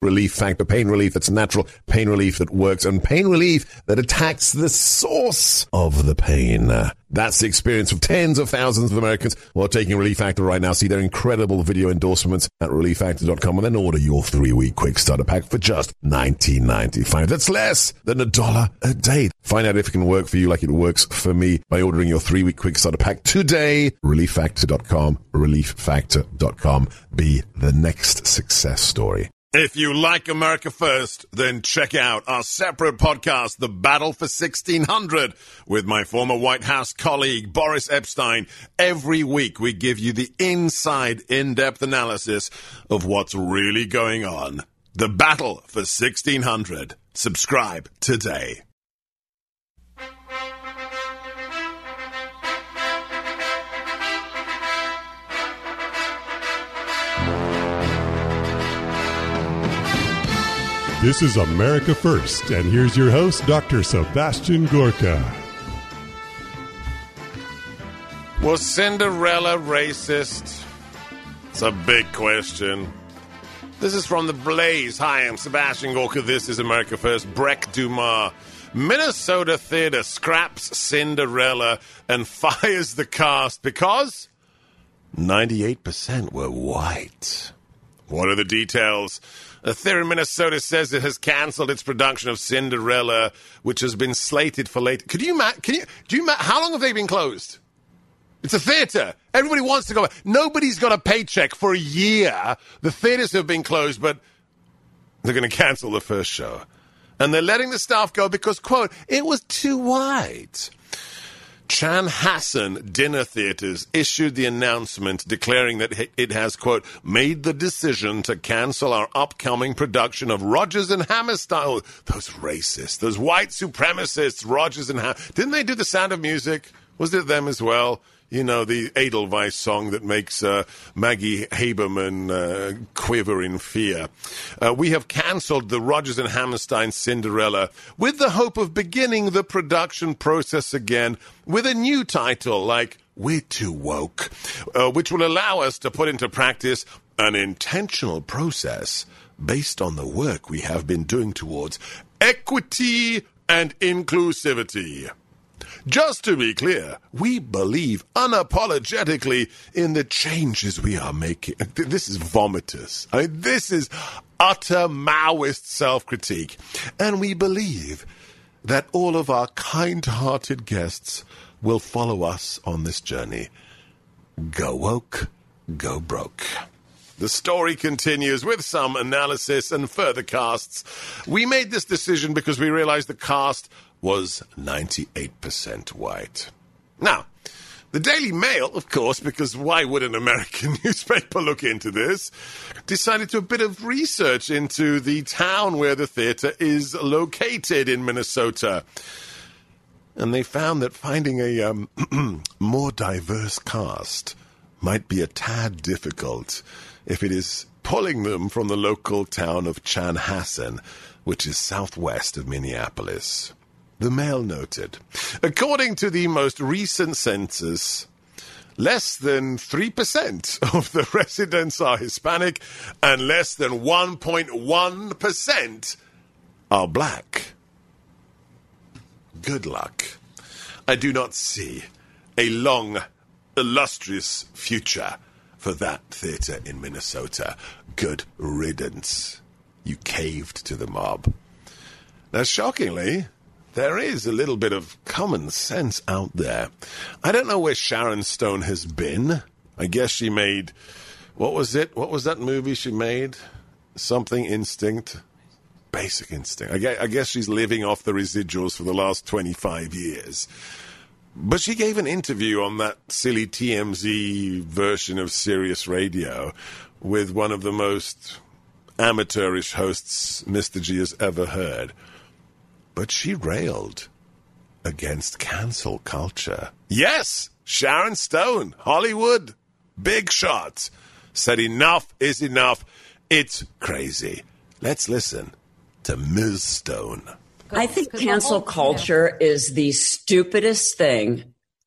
Relief Factor. Pain relief that's natural, pain relief that works, and pain relief that attacks the source of the pain. That's the experience of tens of thousands of Americans who are taking Relief Factor right now. See their incredible video endorsements at relieffactor.com and then order your 3-week quick starter pack for just $19.95. That's less than $1 a day. Find out if it can work for you like it works for me by ordering your 3-week quick starter pack today. relieffactor.com, relieffactor.com. Be the next success story. If you like America First, then check out our separate podcast, The Battle for 1600, with my former White House colleague, Boris Epshteyn. Every week, we give you the inside, in-depth analysis of what's really going on. The Battle for 1600. Subscribe today. This is America First, and here's your host, Dr. Sebastian Gorka. Was Cinderella racist? It's a big question. This is from The Blaze. Hi, I'm Sebastian Gorka. This is America First. Breck Dumas. Minnesota theater scraps Cinderella and fires the cast because 98% were white. What are the details? A theater in Minnesota says it has canceled its production of Cinderella, which has been slated for later. How long have they been closed? It's a theater. Everybody wants to go. Nobody's got a paycheck for a year. The theaters have been closed, but they're going to cancel the first show. And they're letting the staff go because, quote, it was too white. Chanhassen Dinner Theaters issued the announcement declaring that it has, quote, made the decision to cancel our upcoming production of Rodgers and Hammerstein. Oh, those racists, those white supremacists, Rodgers and Hammerstein. Didn't they do The Sound of Music? Was it them as well? You know, the Edelweiss song that makes Maggie Haberman quiver in fear. We have cancelled the Rodgers and Hammerstein Cinderella with the hope of beginning the production process again with a new title like We're Too Woke, which will allow us to put into practice an intentional process based on the work we have been doing towards equity and inclusivity. Just to be clear, we believe unapologetically in the changes we are making. This is vomitous. I mean, this is utter Maoist self-critique. And we believe that all of our kind-hearted guests will follow us on this journey. Go woke, go broke. The story continues with some analysis and further casts. We made this decision because we realized the cast was 98% white. Now, the Daily Mail, of course, because why would an American newspaper look into this, decided to do a bit of research into the town where the theater is located in Minnesota. And they found that finding a more diverse cast might be a tad difficult if it is pulling them from the local town of Chanhassen, which is southwest of Minneapolis. The Mail noted, according to the most recent census, less than 3% of the residents are Hispanic and less than 1.1% are black. Good luck. I do not see a long, illustrious future for that theater in Minnesota. Good riddance. You caved to the mob. Now, shockingly, there is a little bit of common sense out there. I don't know where Sharon Stone has been. I guess she made, what was it? What was that movie she made? Something Instinct. Basic Instinct. I guess she's living off the residuals for the last 25 years. But she gave an interview on that silly TMZ version of Sirius Radio with one of the most amateurish hosts Mr. G has ever heard. But she railed against cancel culture. Yes, Sharon Stone, Hollywood, big shot, said enough is enough. It's crazy. Let's listen to Ms. Stone. I think cancel culture is the stupidest thing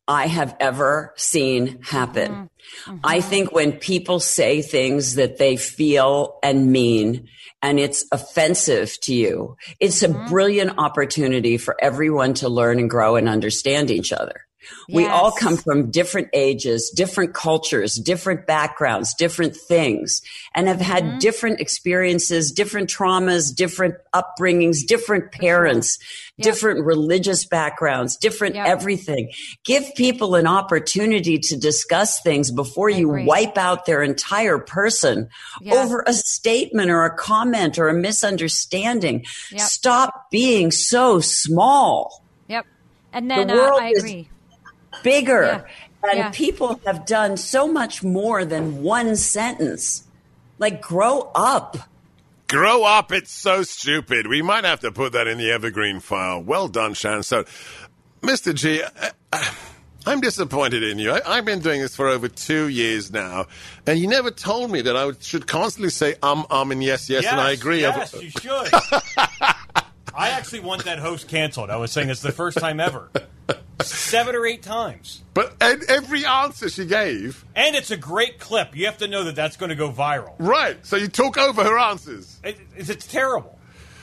I have ever seen happen. Mm-hmm. I think when people say things that they feel and mean, and it's offensive to you, it's a brilliant opportunity for everyone to learn and grow and understand each other. Yes. We all come from different ages, different cultures, different backgrounds, different things, and have had different experiences, different traumas, different upbringings, different parents, different religious backgrounds, different everything. Give people an opportunity to discuss things before you wipe out their entire person over a statement or a comment or a misunderstanding. Stop being so small. Yep. And then I agree. Bigger. And people have done so much more than one sentence. Like, grow up. Grow up. It's so stupid. We might have to put that in the evergreen file. Well done, Sharon. So, Mr. G, I'm disappointed in you. I've been doing this for over 2 years now, and you never told me that I should constantly say and yes, and I agree. Yes, you should. I actually want that host canceled. I was saying it's the first time ever. 7 or 8 times. But every answer she gave. And it's a great clip. You have to know that that's going to go viral. Right. So you talk over her answers. It's terrible.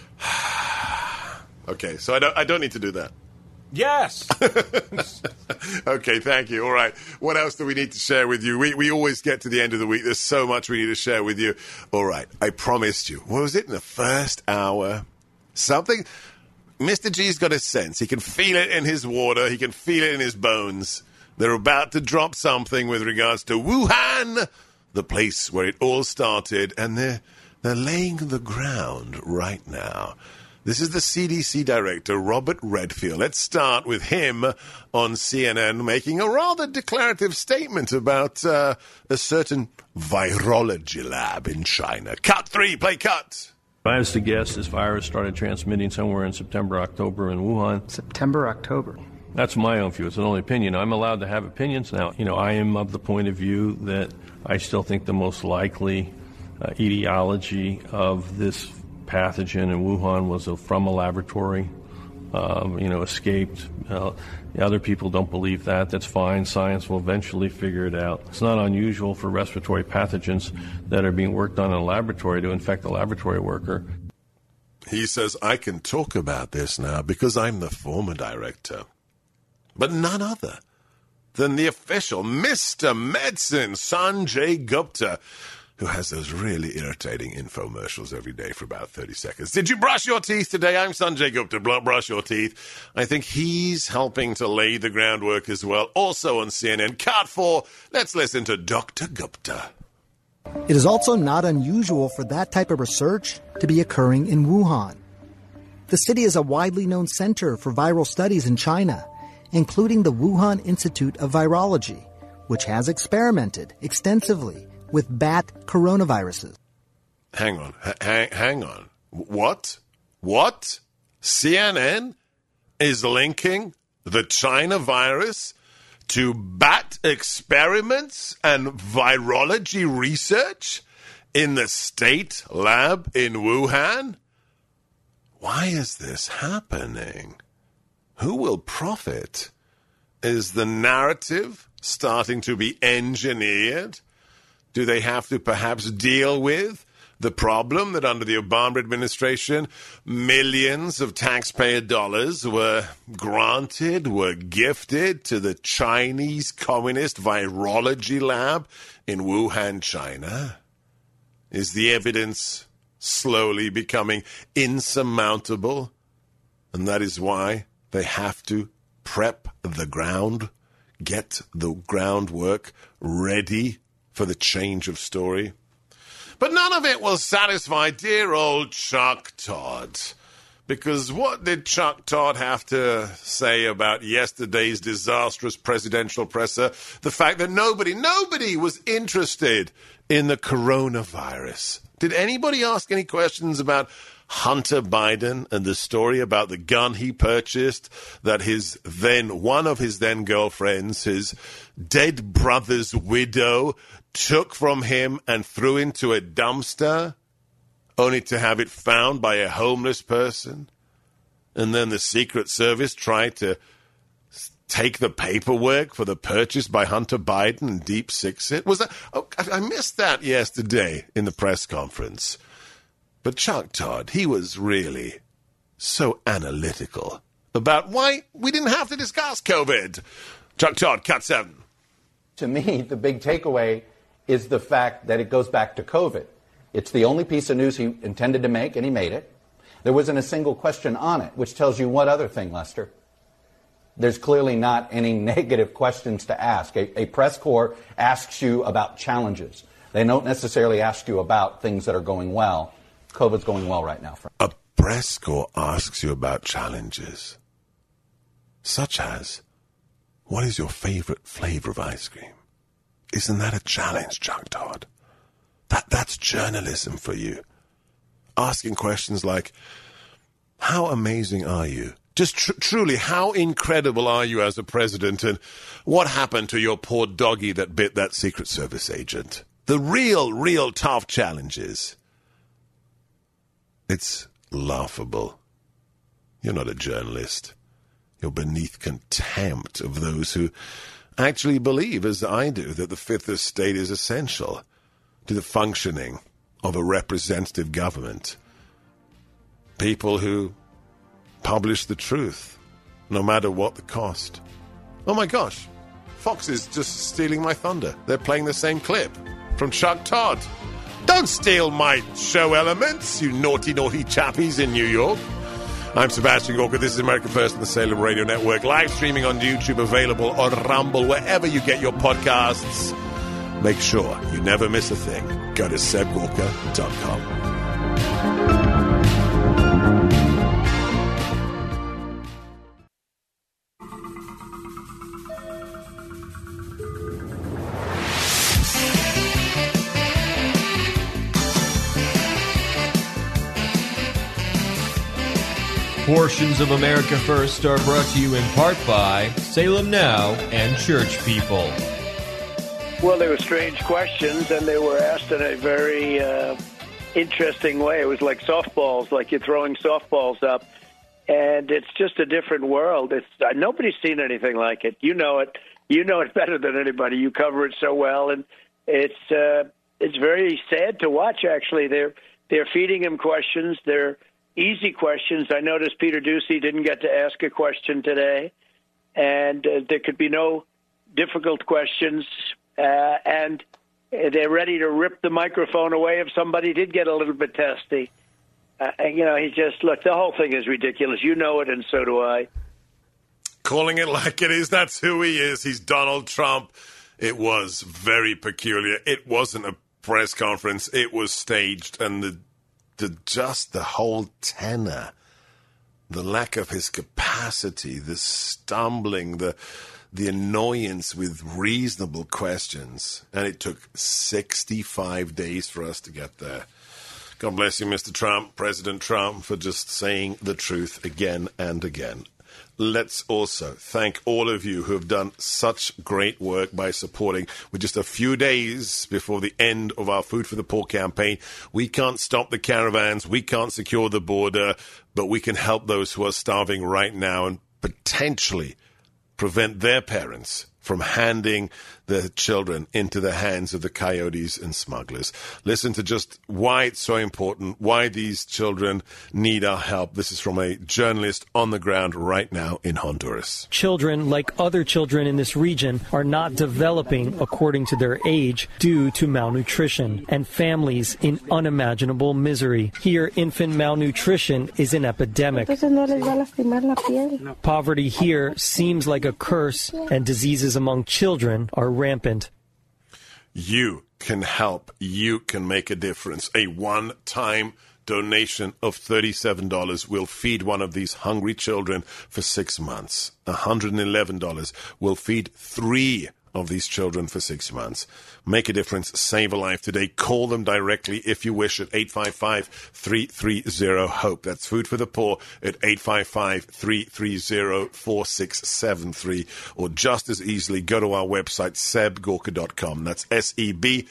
Okay, so I don't need to do that. Yes. Okay, thank you. All right. What else do we need to share with you? We always get to the end of the week. There's so much we need to share with you. All right. I promised you. What was it in the first hour? Something. Mr. G's got a sense. He can feel it in his water. He can feel it in his bones. They're about to drop something with regards to Wuhan, the place where it all started, and they're laying the ground right now. This is the CDC director, Robert Redfield. Let's start with him on CNN making a rather declarative statement about a certain virology lab in China. Cut 3, play cut. If I was to guess, this virus started transmitting somewhere in September, October in Wuhan. September, October. That's my own view. It's an only opinion. I'm allowed to have opinions now. I am of the point of view that I still think the most likely etiology of this pathogen in Wuhan was from a laboratory, escaped. Other people don't believe that. That's fine. Science will eventually figure it out. It's not unusual for respiratory pathogens that are being worked on in a laboratory to infect a laboratory worker. He says, I can talk about this now because I'm the former director. But none other than the official Mr. Medicine, Sanjay Gupta, who has those really irritating infomercials every day for about 30 seconds. Did you brush your teeth today? I'm Sanjay Gupta. Brush your teeth. I think he's helping to lay the groundwork as well. Also on CNN. Cut 4. Let's listen to Dr. Gupta. It is also not unusual for that type of research to be occurring in Wuhan. The city is a widely known center for viral studies in China, including the Wuhan Institute of Virology, which has experimented extensively with bat coronaviruses. Hang on. What? CNN is linking the China virus to bat experiments and virology research in the state lab in Wuhan? Why is this happening? Who will profit? Is the narrative starting to be engineered? Do they have to perhaps deal with the problem that under the Obama administration, millions of taxpayer dollars were gifted to the Chinese Communist Virology Lab in Wuhan, China? Is the evidence slowly becoming insurmountable? And that is why they have to prep the ground, get the groundwork ready for the change of story. But none of it will satisfy dear old Chuck Todd. Because what did Chuck Todd have to say about yesterday's disastrous presidential presser? The fact that nobody was interested in the coronavirus. Did anybody ask any questions about Hunter Biden and the story about the gun he purchased that one of his then girlfriends, his dead brother's widow, took from him and threw into a dumpster, only to have it found by a homeless person? And then the Secret Service tried to take the paperwork for the purchase by Hunter Biden and Deep Six it? Was that? Oh, I missed that yesterday in the press conference. But Chuck Todd, he was really so analytical about why we didn't have to discuss COVID. Chuck Todd, Cut 7. To me, the big takeaway is the fact that it goes back to COVID. It's the only piece of news he intended to make, and he made it. There wasn't a single question on it, which tells you what other thing, Lester? There's clearly not any negative questions to ask. A press corps asks you about challenges. They don't necessarily ask you about things that are going well. COVID's going well right now. A press corps asks you about challenges, such as, what is your favorite flavor of ice cream? Isn't that a challenge, Chuck Todd? That's journalism for you. Asking questions like, how amazing are you? Just truly, how incredible are you as a president? And what happened to your poor doggy that bit that Secret Service agent? The real tough challenges. It's laughable. You're not a journalist. You're beneath contempt of those who actually believe, as I do, that the fifth estate is essential to the functioning of a representative government. People who publish the truth, no matter what the cost. Oh my gosh, Fox is just stealing my thunder. They're playing the same clip from Chuck Todd. Don't steal my show elements, you naughty chappies in New York. I'm Sebastian Gorka. This is America First on the Salem Radio Network. Live streaming on YouTube, available on Rumble, wherever you get your podcasts. Make sure you never miss a thing. Go to sebgorka.com. Portions of America First are brought to you in part by Salem Now and Church People. Well, they were strange questions, and they were asked in a very interesting way. It was like softballs, like you're throwing softballs up, and it's just a different world. Nobody's seen anything like it. You know it. You know it better than anybody. You cover it so well, and it's very sad to watch. Actually, they're feeding him questions. They're easy questions. I noticed Peter Doocy didn't get to ask a question today, and there could be no difficult questions, and they're ready to rip the microphone away if somebody did get a little bit testy. Look, the whole thing is ridiculous. You know it, and so do I. Calling it like it is, that's who he is. He's Donald Trump. It was very peculiar. It wasn't a press conference. It was staged, and the whole tenor, the lack of his capacity, the stumbling, the annoyance with reasonable questions. And it took 65 days for us to get there. God bless you, Mr. Trump, President Trump, for just saying the truth again and again. Let's also thank all of you who have done such great work by supporting. With just a few days before the end of our Food for the Poor campaign, we can't stop the caravans, we can't secure the border, but we can help those who are starving right now and potentially prevent their parents from handing their children into the hands of the coyotes and smugglers. Listen to just why it's so important, why these children need our help. This is from a journalist on the ground right now in Honduras. Children, like other children in this region, are not developing according to their age due to malnutrition, and families in unimaginable misery. Here, infant malnutrition is an epidemic. Poverty here seems like a curse, and diseases among children are rampant. You can help. You can make a difference. A one-time donation of $37 will feed one of these hungry children for 6 months. $111 will feed 3 of these children for 6 months. Make a difference. Save a life today. Call them directly if you wish at 855-330-HOPE. That's Food for the Poor at 855-330-4673. Or just as easily, go to our website, sebgorka.com. That's SEBGORKA,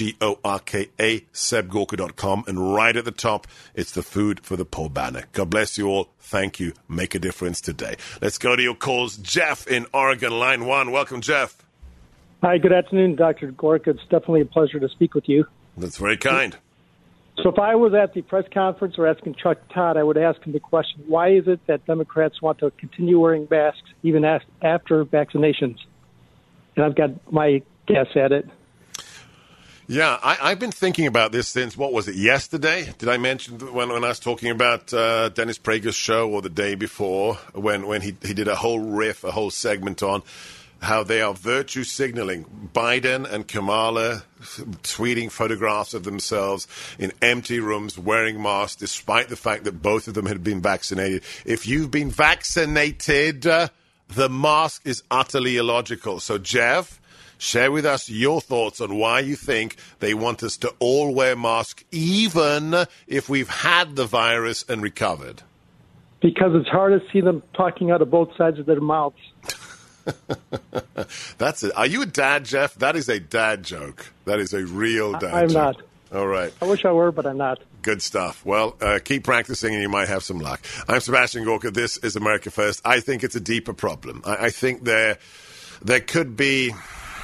sebgorka.com. And right at the top, it's the Food for the Poor banner. God bless you all. Thank you. Make a difference today. Let's go to your calls. Jeff in Oregon, line 1. Welcome, Jeff. Hi, good afternoon, Dr. Gorka. It's definitely a pleasure to speak with you. That's very kind. So if I was at the press conference or asking Chuck Todd, I would ask him the question, why is it that Democrats want to continue wearing masks even after vaccinations? And I've got my guess at it. Yeah, I've been thinking about this since, what was it, yesterday? Did I mention when I was talking about Dennis Prager's show, or the day before, when he did a whole riff, a whole segment on how they are virtue signaling. Biden and Kamala tweeting photographs of themselves in empty rooms wearing masks, despite the fact that both of them had been vaccinated. If you've been vaccinated, the mask is utterly illogical. So, Jeff, share with us your thoughts on why you think they want us to all wear masks, even if we've had the virus and recovered. Because it's hard to see them talking out of both sides of their mouths. That's it. Are you a dad, Jeff? That is a dad joke. That is a real dad I'm joke. not. All right. I wish I were, but I'm not. Good stuff. Well, keep practicing and you might have some luck. I'm Sebastian Gorka. This is America First. I think it's a deeper problem. I think there could be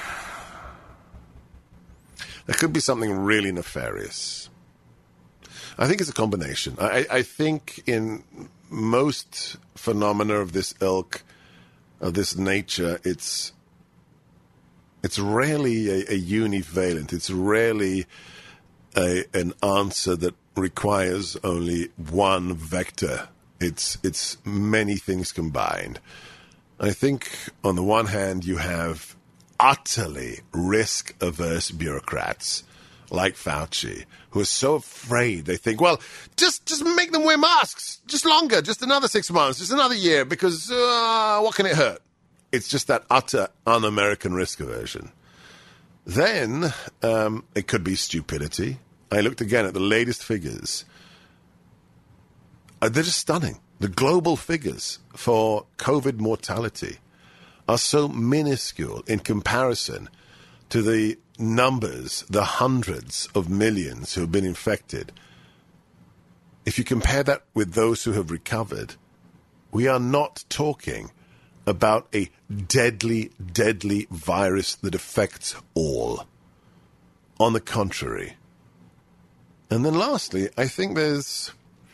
something really nefarious. I think it's a combination. I think in most phenomena of this ilk, of this nature, it's rarely a univalent. It's rarely an answer that requires only one vector. It's many things combined. I think on the one hand you have utterly risk-averse bureaucrats like Fauci, who are so afraid. They think, well, just make them wear masks, just longer, just another 6 months, just another year, because what can it hurt? It's just that utter un-American risk aversion. Then it could be stupidity. I looked again at the latest figures. They're just stunning. The global figures for COVID mortality are so minuscule in comparison to the numbers, the hundreds of millions who have been infected. If you compare that with those who have recovered, we are not talking about a deadly, deadly virus that affects all. On the contrary. And then lastly, I think there's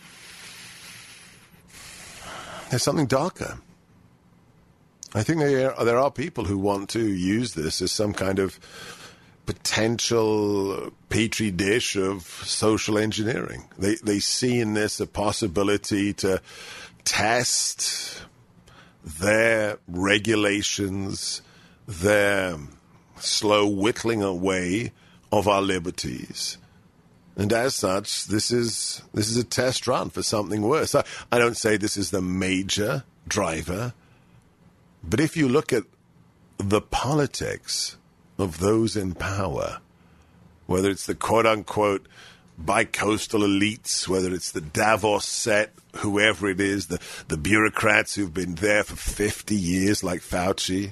something darker. I think there are people who want to use this as some kind of potential petri dish of social engineering. They see in this a possibility to test their regulations, their slow whittling away of our liberties. And as such, this is a test run for something worse. I don't say this is the major driver, but if you look at the politics of those in power, whether it's the quote-unquote bi-coastal elites, whether it's the Davos set, whoever it is, the bureaucrats who've been there for 50 years like Fauci,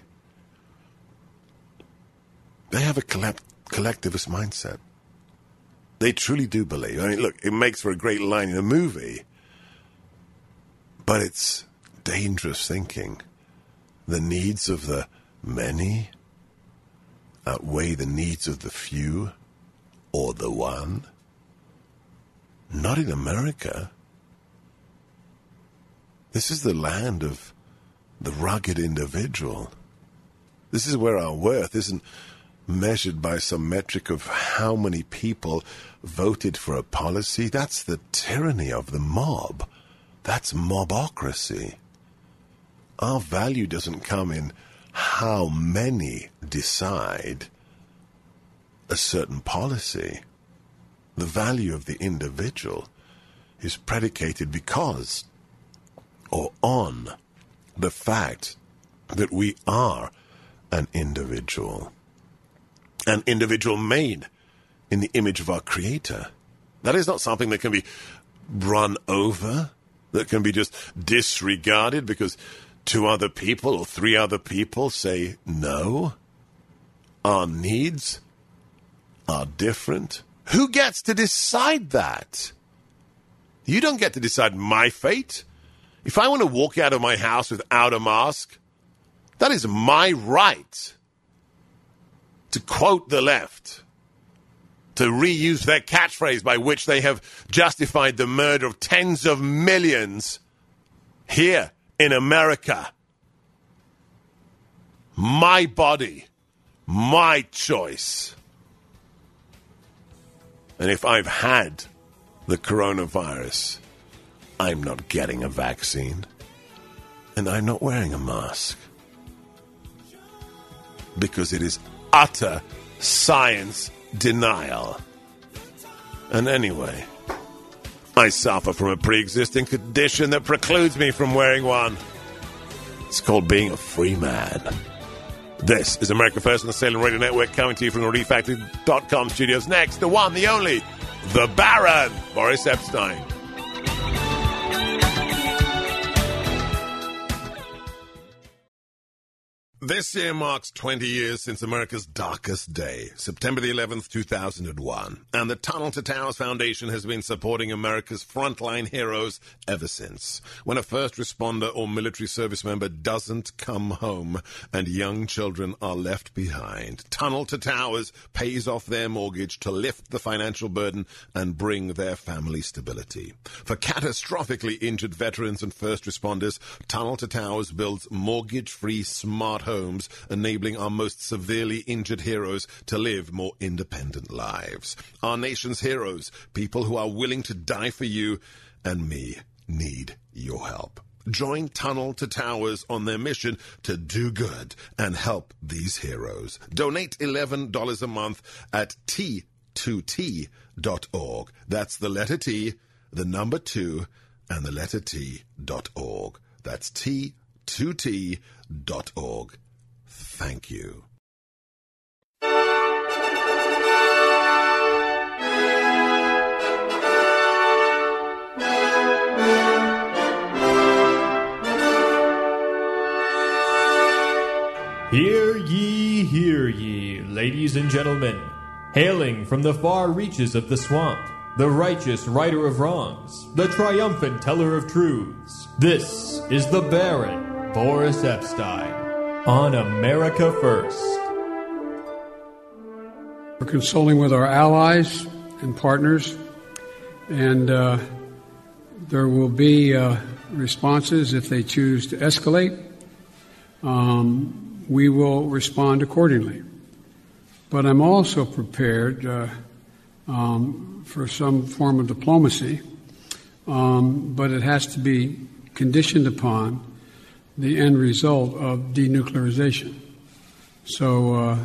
they have a collectivist mindset. They truly do believe. I mean, look, it makes for a great line in a movie, but it's dangerous thinking. The needs of the many outweigh the needs of the few or the one. Not in America. This is the land of the rugged individual. This is where our worth isn't measured by some metric of how many people voted for a policy. That's the tyranny of the mob. That's mobocracy. Our value doesn't come in how many decide a certain policy. The value of the individual is predicated because or on the fact that we are an individual. An individual made in the image of our Creator. That is not something that can be run over, that can be just disregarded because 2 other people or 3 other people say no. Our needs are different. Who gets to decide that? You don't get to decide my fate. If I want to walk out of my house without a mask, that is my right. To quote the left, to reuse their catchphrase by which they have justified the murder of tens of millions here in America. My body, my choice. And if I've had the coronavirus, I'm not getting a vaccine, and I'm not wearing a mask. Because it is utter science denial. And anyway, I suffer from a pre-existing condition that precludes me from wearing one. It's called being a free man. This is America First on the Salem Radio Network, coming to you from the ReliefFactor.com studios. Next, the one, the only, the Baron, Boris Epstein. This year marks 20 years since America's darkest day, September the 11th, 2001. And the Tunnel to Towers Foundation has been supporting America's frontline heroes ever since. When a first responder or military service member doesn't come home and young children are left behind, Tunnel to Towers pays off their mortgage to lift the financial burden and bring their family stability. For catastrophically injured veterans and first responders, Tunnel to Towers builds mortgage-free smart homes, enabling our most severely injured heroes to live more independent lives. Our nation's heroes, people who are willing to die for you and me, need your help. Join Tunnel to Towers on their mission to do good and help these heroes. Donate $11 a month at T2T.org. That's the letter T, the number 2, and the letter T.org. That's T2T.org. Thank you. Hear ye, ladies and gentlemen. Hailing from the far reaches of the swamp, the righteous righter of wrongs, the triumphant teller of truths. This is the Baron, Boris Epstein, on America First. We're consulting with our allies and partners, and there will be responses if they choose to escalate. We will respond accordingly. But I'm also prepared for some form of diplomacy, but it has to be conditioned upon the end result of denuclearization. So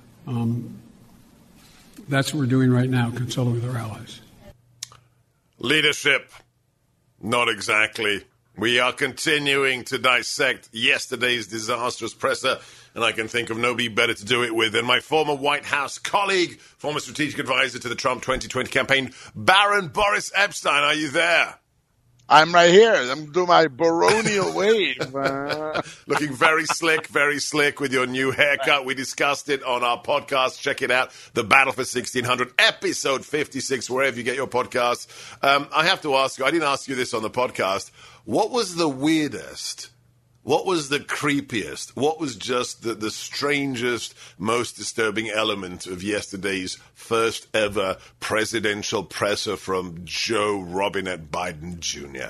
that's what we're doing right now, consulting with our allies. Leadership, not exactly. We are continuing to dissect yesterday's disastrous presser, and I can think of nobody better to do it with than my former White House colleague, former strategic advisor to the Trump 2020 campaign, Baron Boris Epstein. Are you there? I'm right here. I'm doing my baronial wave. Looking very slick with your new haircut. We discussed it on our podcast. Check it out. The Battle for 1600, episode 56, wherever you get your podcasts. I have to ask you, I didn't ask you this on the podcast. What was the weirdest? What was the creepiest? What was just the strangest, most disturbing element of yesterday's first ever presidential presser from Joe Robinette Biden Jr.?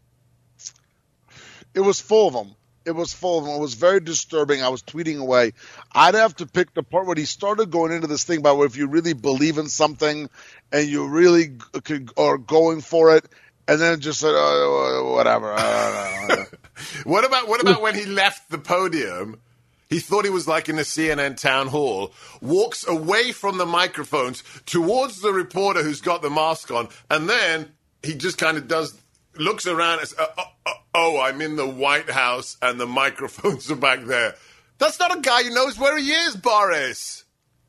It was full of them. It was very disturbing. I was tweeting away. I'd have to pick the part where he started going into this thing about where if you really believe in something and you really are going for it, and then just said, whatever. What about when he left the podium? He thought he was like in a CNN town hall, walks away from the microphones towards the reporter who's got the mask on, and then he just kind of looks around and says, I'm in the White House and the microphones are back there. That's not a guy who knows where he is, Boris.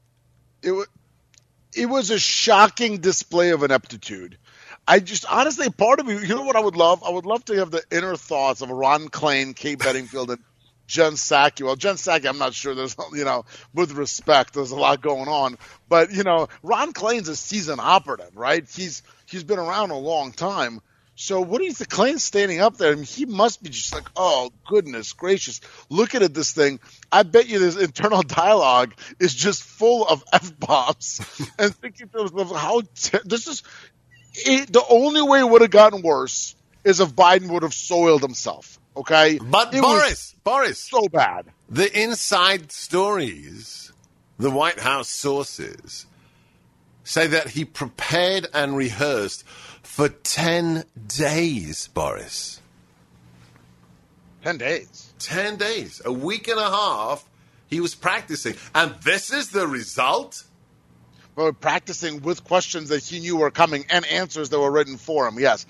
It was a shocking display of ineptitude. I just, honestly, part of me, you know what I would love? I would love to have the inner thoughts of Ron Klain, Kate Bedingfield, and Jen Psaki. Well, Jen Psaki, I'm not sure there's, with respect, there's a lot going on. But, Ron Klain's a seasoned operative, right? He's been around a long time. So what do you think? Klain's standing up there, he must be just like, oh, goodness gracious, looking at this thing. I bet you this internal dialogue is just full of F-bombs and thinking to himself, the only way it would have gotten worse is if Biden would have soiled himself, okay? But Boris, so bad. The inside stories, the White House sources, say that he prepared and rehearsed for 10 days, Boris. 10 days? 10 days. A week and a half he was practicing. And this is the result? Well, practicing with questions that he knew were coming and answers that were written for him, yes.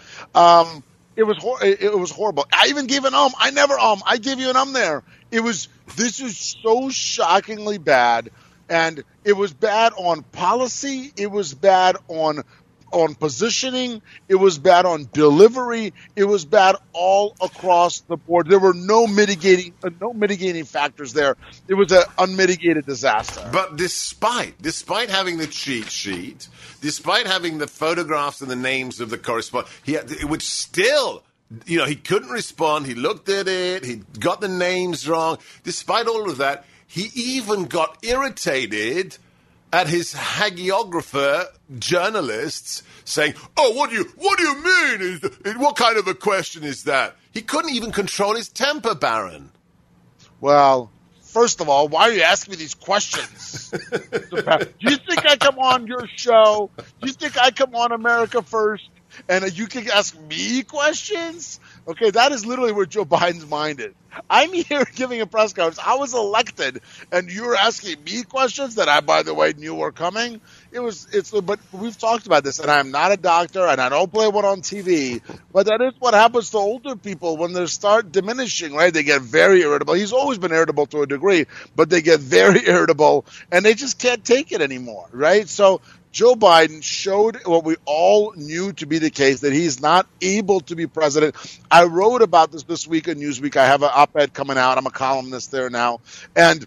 It was horrible. I even gave an I never I gave you an there. This was so shockingly bad. And it was bad on policy. It was bad on positioning. It was bad on delivery. It was bad all across the board. There were no mitigating factors there. It was an unmitigated disaster. But despite having the cheat sheet, despite having the photographs and the names of the correspondents, which still, he couldn't respond. He looked at it. He got the names wrong. Despite all of that, he even got irritated at his hagiographer journalists saying, "Oh, what do you mean? What kind of a question is that?" He couldn't even control his temper, Baron. Well, first of all, why are you asking me these questions? Do you think I come on your show? Do you think I come on America First and you can ask me questions? Okay, that is literally where Joe Biden's mind is. I'm here giving a press conference. I was elected, and you're asking me questions that I, by the way, knew were coming. But we've talked about this, and I'm not a doctor, and I don't play one on TV. But that is what happens to older people when they start diminishing, right? They get very irritable. He's always been irritable to a degree, but they get very irritable, and they just can't take it anymore, right? So Joe Biden showed what we all knew to be the case, that he's not able to be president. I wrote about this week in Newsweek. I have an op-ed coming out. I'm a columnist there now. And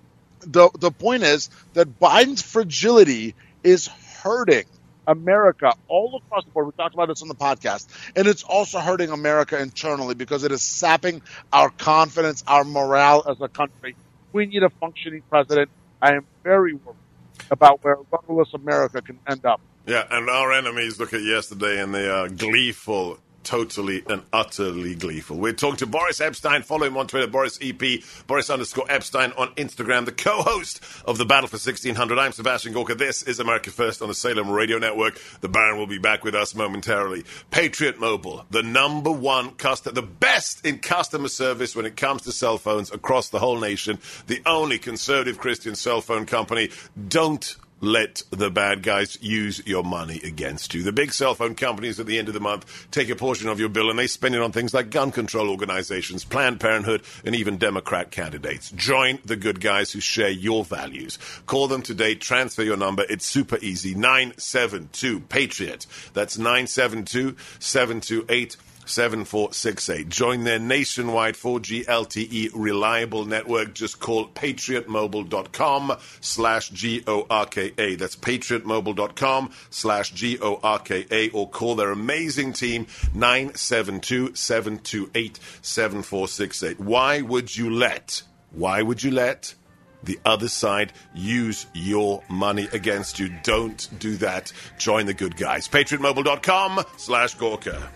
the point is that Biden's fragility is hurting America all across the board. We talked about this on the podcast. And it's also hurting America internally because it is sapping our confidence, our morale as a country. We need a functioning president. I am very worried about where rudderless America can end up. Yeah, and our enemies look at yesterday and they are gleeful, totally and utterly gleeful. We're talking to Boris Epshteyn. Follow him on Twitter, Boris EP, Boris_Epshteyn on Instagram, the co-host of The Battle for 1600. I'm Sebastian Gorka. This is America First on the Salem Radio Network. The Baron will be back with us momentarily. Patriot Mobile, the number one the best in customer service when it comes to cell phones across the whole nation. The only conservative Christian cell phone company. Don't let the bad guys use your money against you. The big cell phone companies at the end of the month take a portion of your bill and they spend it on things like gun control organizations, Planned Parenthood, and even Democrat candidates. Join the good guys who share your values. Call them today. Transfer your number. It's super easy. 972-PATRIOT. That's 972-728-7468. Join their nationwide 4G LTE reliable network. Just call patriotmobile.com/GORKA. That's patriotmobile.com/GORKA, or call their amazing team 972-728-7468. Why would you let the other side use your money against you? Don't do that. Join the good guys. patriotmobile.com/Gorka.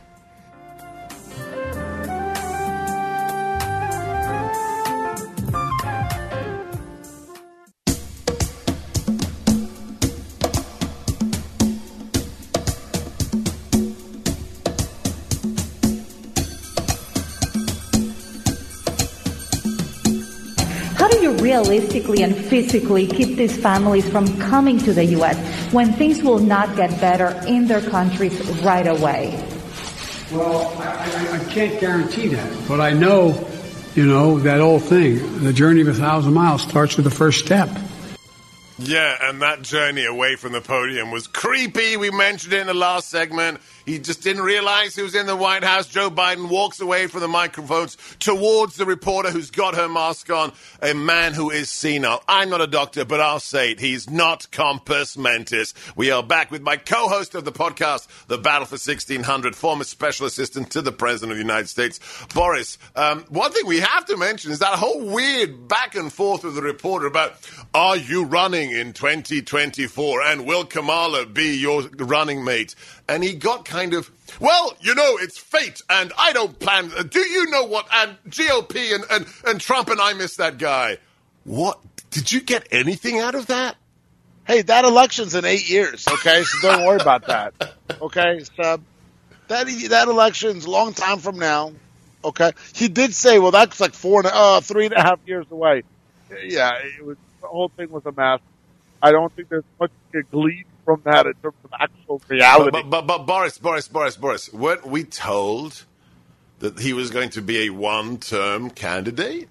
Realistically and physically keep these families from coming to the U.S. when things will not get better in their countries right away? Well, I can't guarantee that, but I know You know, that old thing, the journey of 1,000 miles starts with the first step. Yeah, and that journey away from the podium was creepy. We mentioned it in the last segment. He just didn't realize he was in the White House. Joe Biden walks away from the microphones towards the reporter who's got her mask on, a man who is senile. I'm not a doctor, but I'll say it. He's not compos mentis. We are back with my co-host of the podcast, The Battle for 1600, former special assistant to the President of the United States, Boris. One thing we have to mention is that whole weird back and forth with the reporter about, are you running in 2024, and will Kamala be your running mate? And he got kind of, well, you know, it's fate, and I don't plan. Do you know what? And GOP and Trump and I miss that guy. What? Did you get anything out of that? Hey, that election's in 8 years, okay? So don't worry about that, okay? So that election's a long time from now, okay? He did say, well, that's like 3.5 years away. Yeah, the whole thing was a mess. I don't think there's much to glean from that in terms of actual reality. But Boris, weren't we told that he was going to be a one-term candidate?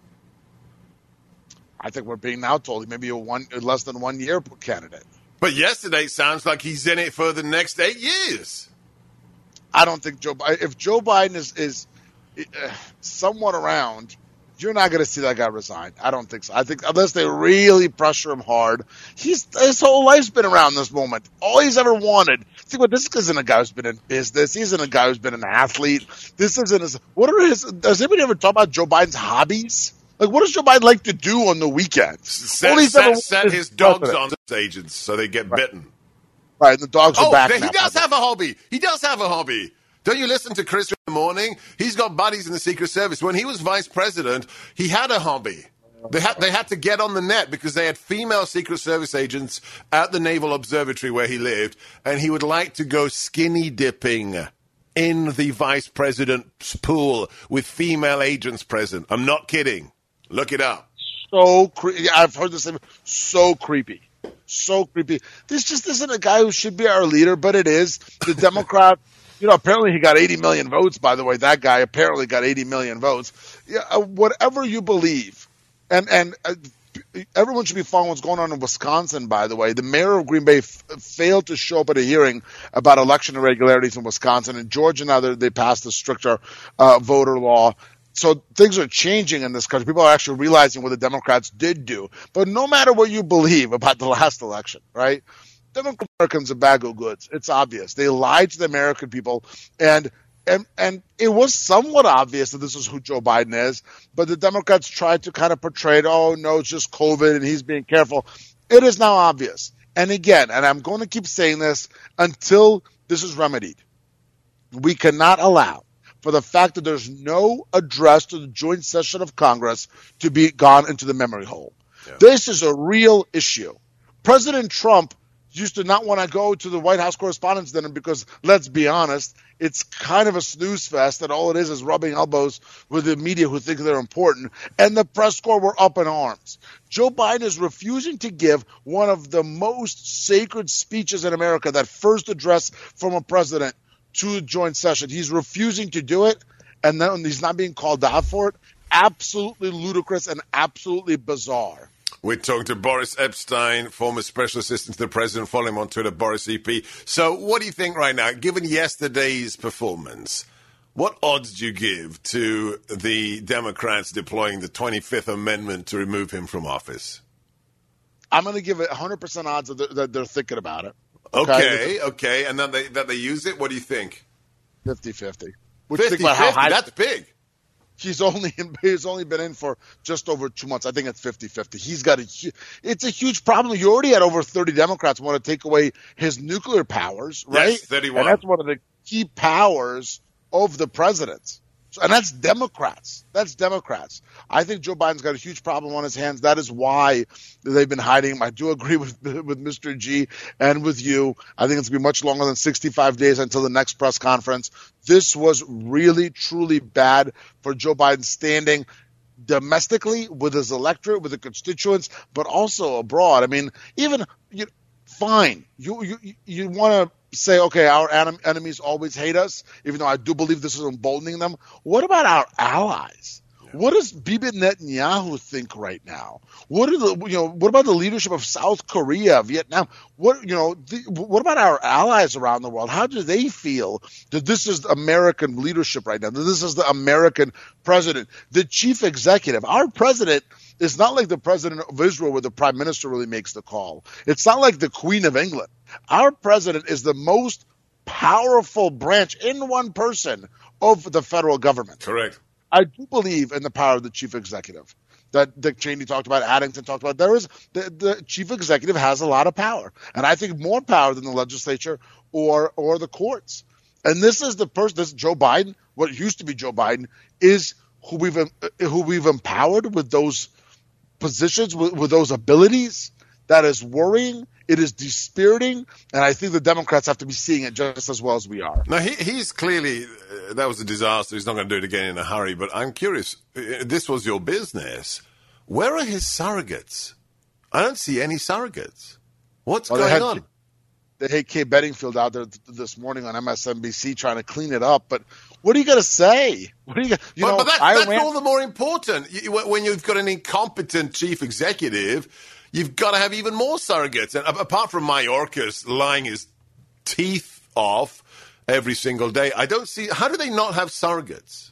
I think we're being now told he may be less than 1 year candidate. But yesterday sounds like he's in it for the next 8 years. I don't think if Joe Biden is somewhat around, you're not going to see that guy resign. I don't think so. I think unless they really pressure him hard, his whole life's been around this moment. All he's ever wanted. See, this isn't a guy who's been in business. He isn't a guy who's been an athlete. This isn't his. Does anybody ever talk about Joe Biden's hobbies? Like, what does Joe Biden like to do on the weekends? Set his dogs on his agents so they get bitten. Right, and the dogs are back now. He does have a hobby. He does have a hobby. Don't you listen to Chris in the morning? He's got buddies in the Secret Service. When he was vice president, he had a hobby. They had to get on the net because they had female Secret Service agents at the Naval Observatory where he lived, and he would like to go skinny dipping in the vice president's pool with female agents present. I'm not kidding. Look it up. I've heard this. So creepy. So creepy. This just isn't a guy who should be our leader, but it is. The Democrat... You know, apparently he got 80 million votes, by the way. That guy apparently got 80 million votes. Yeah, whatever you believe, and everyone should be following what's going on in Wisconsin, by the way. The mayor of Green Bay failed to show up at a hearing about election irregularities in Wisconsin. In Georgia now, they passed a stricter voter law. So things are changing in this country. People are actually realizing what the Democrats did do. But no matter what you believe about the last election, right? Democrat Americans are a bag of goods. It's obvious. They lied to the American people, and it was somewhat obvious that this is who Joe Biden is, but the Democrats tried to kind of portray it, oh, no, it's just COVID, and he's being careful. It is now obvious. And again, and I'm going to keep saying this until this is remedied, we cannot allow for the fact that there's no address to the joint session of Congress to be gone into the memory hole. Yeah. This is a real issue. President Trump used to not want to go to the White House Correspondents' Dinner because, let's be honest, it's kind of a snooze fest that all it is rubbing elbows with the media who think they're important. And the press corps were up in arms. Joe Biden is refusing to give one of the most sacred speeches in America, that first address from a president to a joint session. He's refusing to do it, and then he's not being called out for it. Absolutely ludicrous and absolutely bizarre. We're talking to Boris Epshteyn, former special assistant to the president. Follow him on Twitter, Boris EP. So what do you think right now, given yesterday's performance, what odds do you give to the Democrats deploying the 25th Amendment to remove him from office? I'm going to give it 100% odds that they're thinking about it. Okay. And then that they use it? What do you think? 50-50. 50-50? That's big. He's only been in for just over 2 months. I think it's 50-50. It's a huge problem. You already had over 30 Democrats want to take away his nuclear powers, right? Yes, 31. And that's one of the key powers of the president. And that's Democrats. I think Joe Biden's got a huge problem on his hands. That is why they've been hiding him. I do agree with Mr. G and with you. I think it's going to be much longer than 65 days until the next press conference. This was really, truly bad for Joe Biden standing domestically with his electorate, with the constituents, but also abroad. I mean, fine. You want to say, okay, our enemies always hate us, even though I do believe this is emboldening them. What about our allies? What does Bibi Netanyahu think right now? What about the leadership of South Korea, Vietnam? What about our allies around the world? How do they feel that this is American leadership right now? That this is the American president, the chief executive. Our president is not like the president of Israel where the prime minister really makes the call. It's not like the Queen of England. Our president is the most powerful branch in one person of the federal government. Correct. I do believe in the power of the chief executive that Dick Cheney talked about, Addington talked about. There is the chief executive has a lot of power, and I think more power than the legislature or the courts. And this is the person. This Joe Biden, what used to be Joe Biden, is who we've empowered with those positions, with those abilities. That is worrying. It is dispiriting, and I think the Democrats have to be seeing it just as well as we are. Now, he's clearly, that was a disaster. He's not going to do it again in a hurry, but I'm curious. This was your business. Where are his surrogates? I don't see any surrogates. What's going on? They had Kay Bedingfield out there this morning on MSNBC trying to clean it up, but what are you going to say? What are you but that's all the more important. When you've got an incompetent chief executive, you've got to have even more surrogates. And apart from Mayorkas lying his teeth off every single day, I don't see, how do they not have surrogates?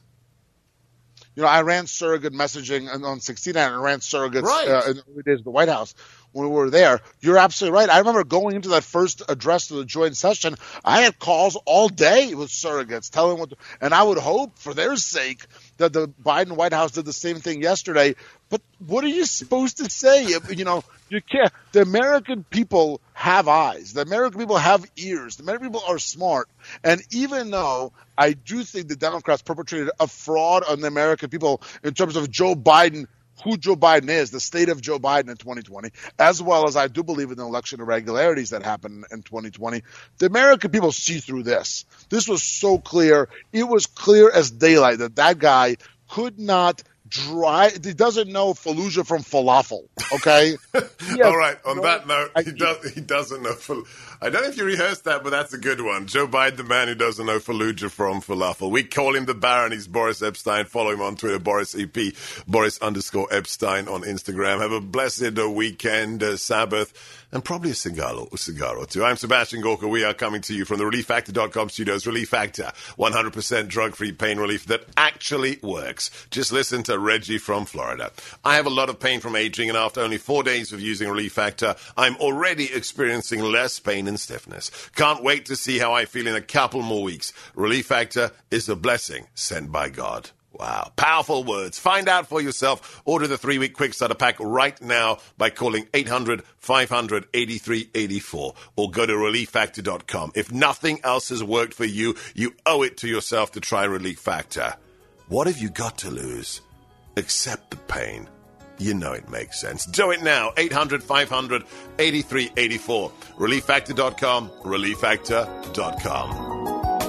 I ran surrogate messaging on 69 and ran surrogates in the early days of the White House when we were there. You're absolutely right. I remember going into that first address to the joint session, I had calls all day with surrogates telling and I would hope for their sake that the Biden White House did the same thing yesterday. But what are you supposed to say? You can't. The American people have eyes. The American people have ears. The American people are smart. And even though I do think the Democrats perpetrated a fraud on the American people in terms of Joe Biden, who Joe Biden is, the state of Joe Biden in 2020, as well as I do believe in the election irregularities that happened in 2020, the American people see through this. This was so clear. It was clear as daylight that guy could not he doesn't know Fallujah from falafel, okay? All right, on that note, he doesn't know I don't know if you rehearsed that, but that's a good one. Joe Biden, the man who doesn't know Fallujah from falafel. We call him the Baron. He's Boris Epstein. Follow him on Twitter, Boris EP, Boris_Epstein on Instagram. Have a blessed weekend, Sabbath, and probably a cigar or two. I'm Sebastian Gorka. We are coming to you from the ReliefFactor.com studios. Relief Factor, 100% drug-free pain relief that actually works. Just listen to Reggie from Florida. I have a lot of pain from aging, and after only 4 days of using Relief Factor, I'm already experiencing less pain and stiffness. Can't wait to see how I feel in a couple more weeks. Relief Factor is a blessing sent by God. Wow. Powerful words. Find out for yourself. Order the 3-week quick starter pack right now by calling 800-500-8384 or go to ReliefFactor.com. If nothing else has worked for you, you owe it to yourself to try Relief Factor. What have you got to lose? Accept the pain. You know it makes sense. Do it now. 800-500-8384. ReliefFactor.com. ReliefFactor.com.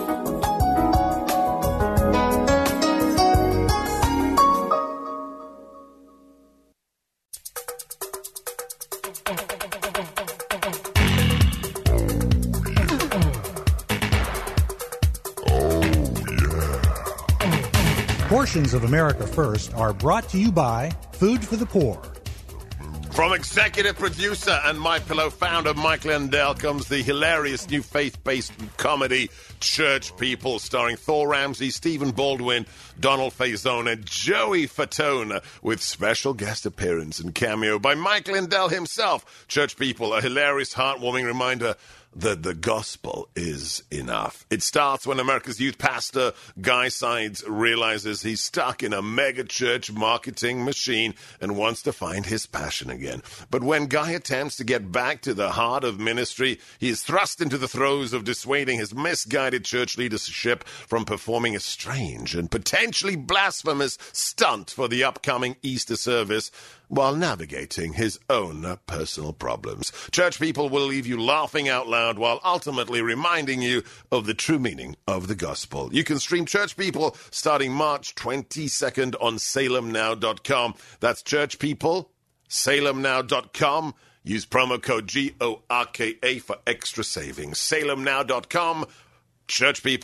Portions of America First are brought to you by Food for the Poor. From executive producer and MyPillow founder Mike Lindell comes the hilarious new faith-based comedy Church People, starring Thor Ramsey, Stephen Baldwin, Donald Faison, and Joey Fatone, with special guest appearance and cameo by Mike Lindell himself. Church People, a hilarious, heartwarming reminder that the gospel is enough. It starts when America's youth pastor, Guy Sides, realizes he's stuck in a mega church marketing machine and wants to find his passion again. But when Guy attempts to get back to the heart of ministry, he is thrust into the throes of dissuading his misguided church leadership from performing a strange and potentially blasphemous stunt for the upcoming Easter service, while navigating his own personal problems. Church People will leave you laughing out loud while ultimately reminding you of the true meaning of the gospel. You can stream Church People starting March 22nd on salemnow.com. That's Church People, salemnow.com. Use promo code GORKA for extra savings. salemnow.com. Church People,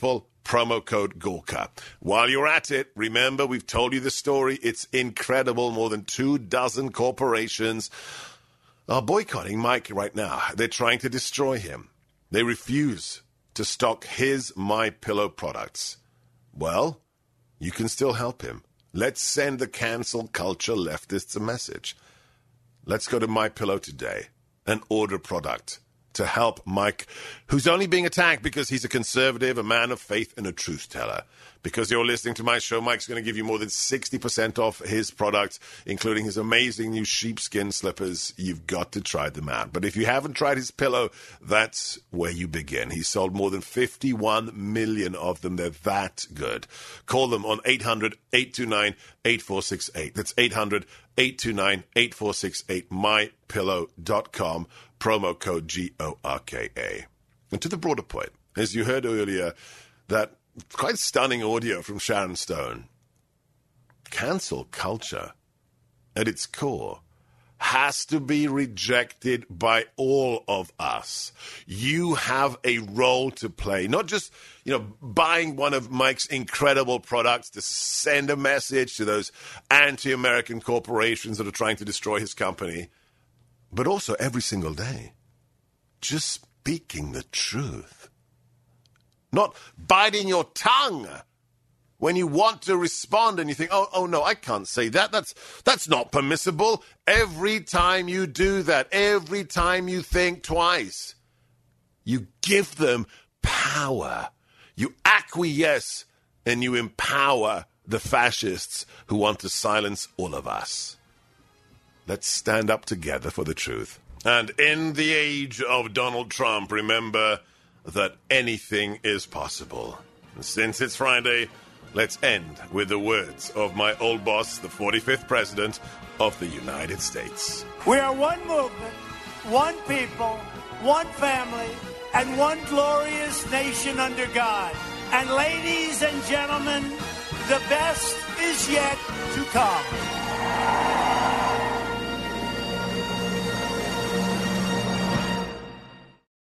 promo code Gorka. While you're at it, remember, we've told you the story. It's incredible. More than 24 corporations are boycotting Mike right now. They're trying to destroy him. They refuse to stock his MyPillow products. Well, you can still help him. Let's send the cancel culture leftists a message. Let's go to MyPillow today and order product to help Mike, who's only being attacked because he's a conservative, a man of faith, and a truth teller. Because you're listening to my show, Mike's going to give you more than 60% off his products, including his amazing new sheepskin slippers. You've got to try them out. But if you haven't tried his pillow, that's where you begin. He's sold more than 51 million of them. They're that good. Call them on 800-829-8468. That's 800-829-8468. MyPillow.com. Promo code GORKA. And to the broader point, as you heard earlier, that quite stunning audio from Sharon Stone. Cancel culture, at its core, has to be rejected by all of us. You have a role to play, not just, buying one of Mike's incredible products to send a message to those anti-American corporations that are trying to destroy his company, but also every single day, just speaking the truth. Not biting your tongue when you want to respond and you think, oh no, I can't say that. That's not permissible. Every time you do that, every time you think twice, you give them power. You acquiesce and you empower the fascists who want to silence all of us. Let's stand up together for the truth. And in the age of Donald Trump, remember that anything is possible. And since it's Friday, let's end with the words of my old boss, the 45th President of the United States. We are one movement, one people, one family, and one glorious nation under God. And ladies and gentlemen, the best is yet to come.